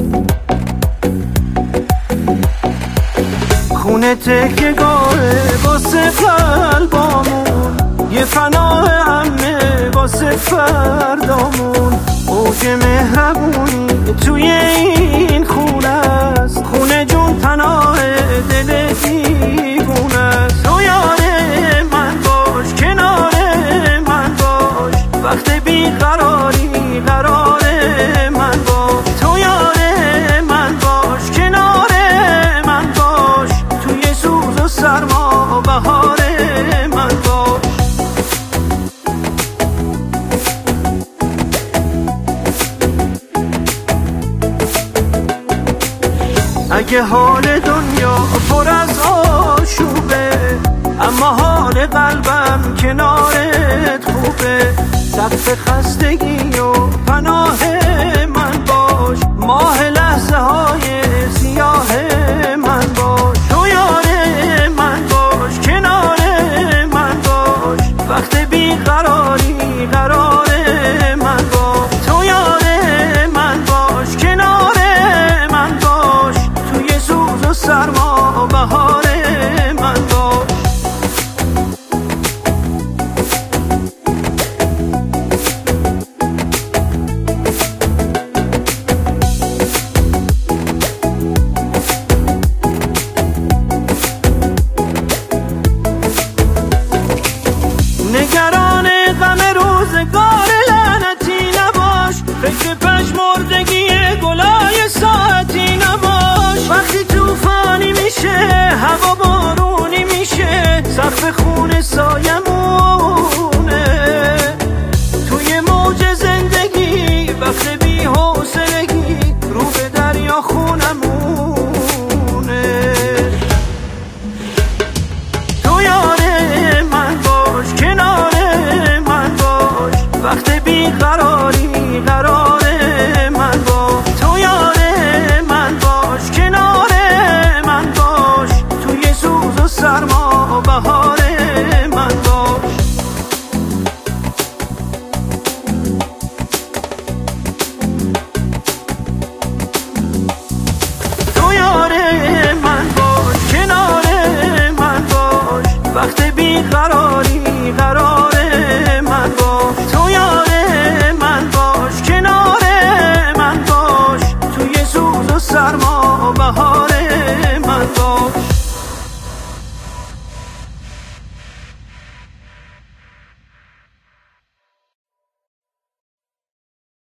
خونه تکیه‌گاهه واسه قلبامون، یه پناه همه واسه فردامون. اوج مهربونی توی این خونه است، خونه جون پناه دل دیوونه است. تو یار من باش، کنار من باش، وقت بیقراری قرار من باش. تو یار من باش، کنار من باش، توی سوز و سرما بهار من باش. اگه حال دنیا پر از آشوبه، اما حال قلبم کنارت خوبه. سقف خستگی و پناه